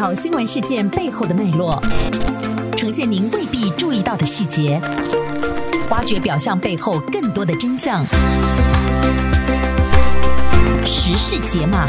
讨新闻事件背后的脉络，呈现您未必注意到的细节，挖掘表象背后更多的真相。时事解码。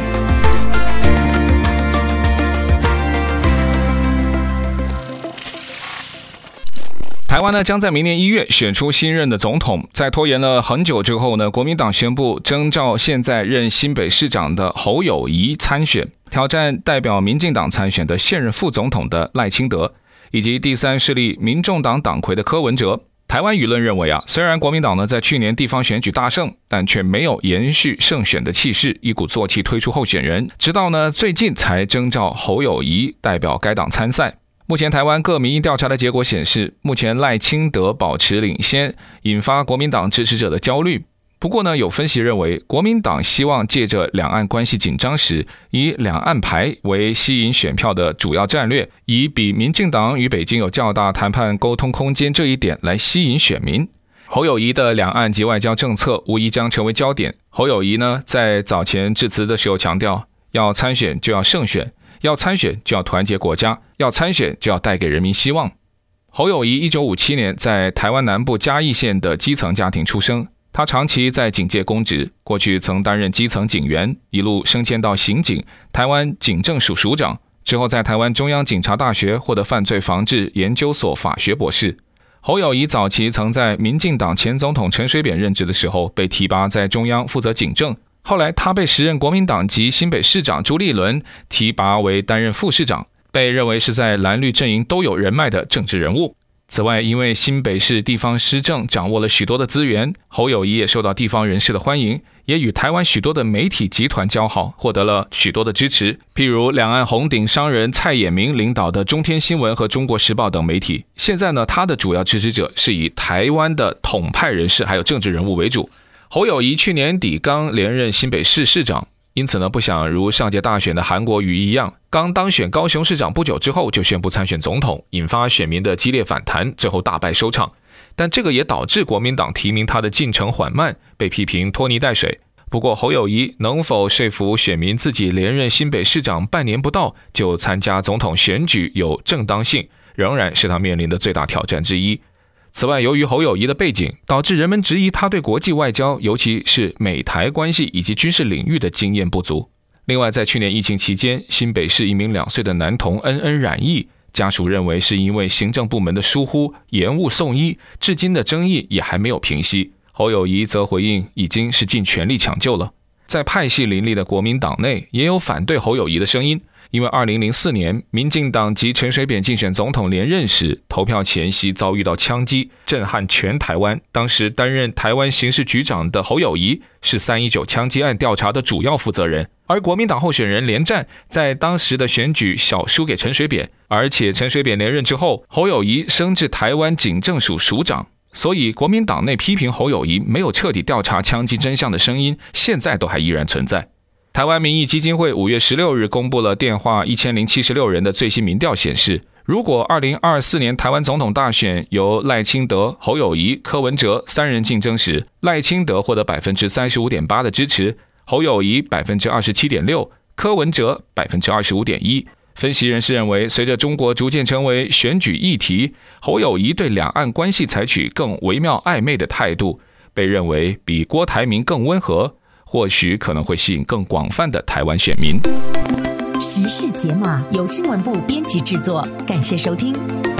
台湾呢将在明年1月选出新任的总统，在拖延了很久之后呢，国民党宣布征召现在任新北市长的侯友宜参选，挑战代表民进党参选的现任副总统的赖清德，以及第三势力民众党党魁的柯文哲。台湾舆论认为虽然国民党呢在去年地方选举大胜，但却没有延续胜选的气势，一鼓作气推出候选人，直到呢最近才征召侯友宜代表该党参赛。目前台湾各民意调查的结果显示，目前赖清德保持领先，引发国民党支持者的焦虑。不过呢，有分析认为，国民党希望借着两岸关系紧张时，以两岸牌为吸引选票的主要战略，以比民进党与北京有较大谈判沟通空间这一点来吸引选民。侯友宜的两岸及外交政策无疑将成为焦点。侯友宜呢，在早前致辞的时候强调，要参选就要胜选，要参选就要团结国家，要参选就要带给人民希望。侯友宜1957年在台湾南部嘉义县的基层家庭出生，他长期在警界公职，过去曾担任基层警员，一路升迁到刑警、台湾警政署署长，之后在台湾中央警察大学获得犯罪防治研究所法学博士。侯友宜早期曾在民进党前总统陈水扁任职的时候被提拔在中央负责警政，后来他被时任国民党籍新北市长朱立伦提拔为担任副市长，被认为是在蓝绿阵营都有人脉的政治人物。此外，因为新北市地方施政掌握了许多的资源，侯友宜也受到地方人士的欢迎，也与台湾许多的媒体集团交好，获得了许多的支持，譬如两岸红顶商人蔡衍明领导的中天新闻和中国时报等媒体。现在呢，他的主要支持者是以台湾的统派人士还有政治人物为主。侯友宜去年底刚连任新北市市长，因此呢，不想如上届大选的韩国瑜一样，刚当选高雄市长不久之后就宣布参选总统，引发选民的激烈反弹，最后大败收场。但这个也导致国民党提名他的进程缓慢，被批评拖泥带水。不过侯友宜能否说服选民自己连任新北市长半年不到就参加总统选举有正当性，仍然是他面临的最大挑战之一。此外，由于侯友宜的背景，导致人们质疑他对国际外交，尤其是美台关系以及军事领域的经验不足。另外，在去年疫情期间，新北市一名2岁的男童恩恩染疫，家属认为是因为行政部门的疏忽延误送医，至今的争议也还没有平息。侯友宜则回应已经是尽全力抢救了。在派系林立的国民党内，也有反对侯友宜的声音。因为2004年民进党及陈水扁竞选总统连任时，投票前夕遭遇到枪击，震撼全台湾。当时担任台湾刑事局长的侯友宜是319枪击案调查的主要负责人，而国民党候选人连战在当时的选举小输给陈水扁，而且陈水扁连任之后，侯友宜升至台湾警政署署长。所以国民党内批评侯友宜没有彻底调查枪击真相的声音，现在都还依然存在。台湾民意基金会5月16日公布了电话1076人的最新民调显示，如果2024年台湾总统大选由赖清德、侯友宜、柯文哲3人竞争时，赖清德获得 35.8% 的支持，侯友宜 27.6%， 柯文哲 25.1%。分析人士认为，随着中国逐渐成为选举议题，侯友宜对两岸关系采取更微妙暧昧的态度，被认为比郭台铭更温和，或许可能会吸引更广泛的台湾选民。 时事解码由新闻部编辑制作，感谢收听。